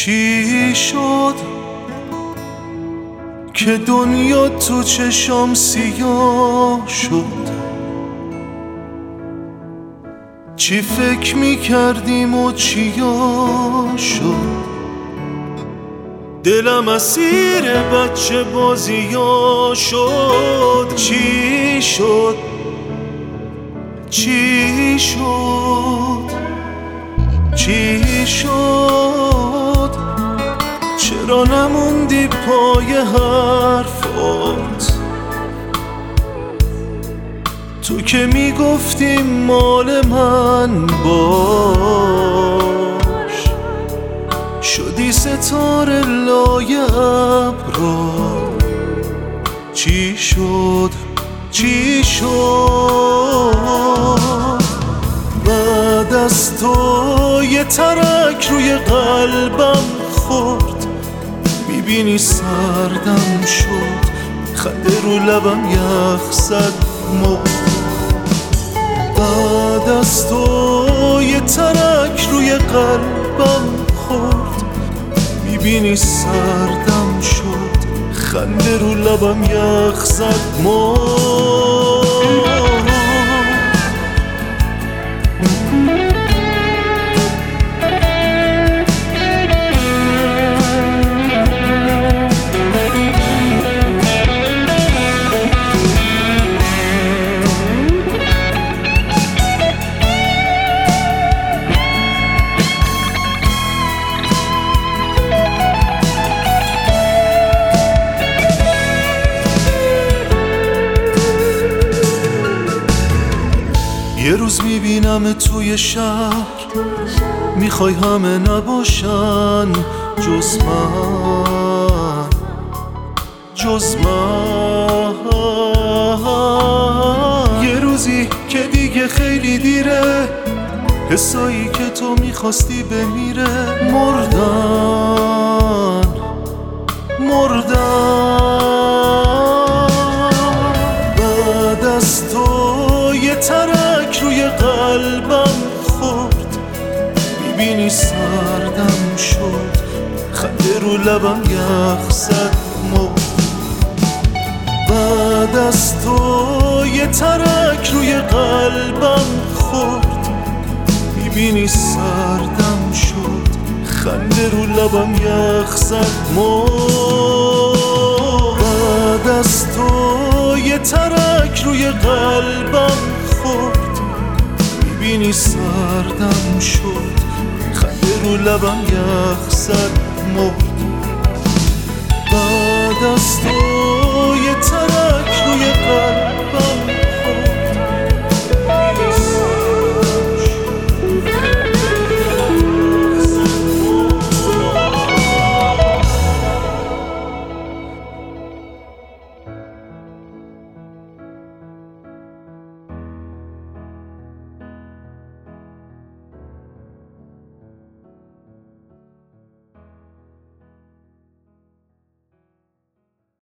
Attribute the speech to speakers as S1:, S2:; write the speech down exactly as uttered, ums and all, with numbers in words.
S1: چی شد که دنیا تو چشام سیاه شد؟ چی فکر میکردیم و چیا شد؟ دلم اسیر بچه بازیا شد. چی شد؟ چی شد؟ چی شد؟ چرا نموندی پای حرفات؟ تو که میگفتی مال من باش، شدی ستاره لای ابرا. چی شد؟ چی شد؟ بعد از تو یه ترک روی قلبم خورد، میبینی سردم شد، خنده رو لبم یخ زد مرد. بعد از تو یه ترک روی قلبم خورد، میبینی سردم شد، خنده رو لبم یخ زد مرد. یه روز میبینم توی شهر، میخوای همه نباشن جز من، جز من. یه روزی که دیگه خیلی دیره، حسایی که تو میخواستی بمیره مردن، مردن. بعد از تو یه ترک روی قلبم خورد، میبینی سردم شد، خنده رو لبم یخ زد مرد. بعد از تو یه ترک روی قلبم خورد، میبینی سردم شد، خنده رو لبم یخ زد مرد. بعد از تو یه ترک روی قلبم خورد، میبینی سردم شد، خنده رو لبم یخ زد مرد. بعد از تو یه ترک روی قلبم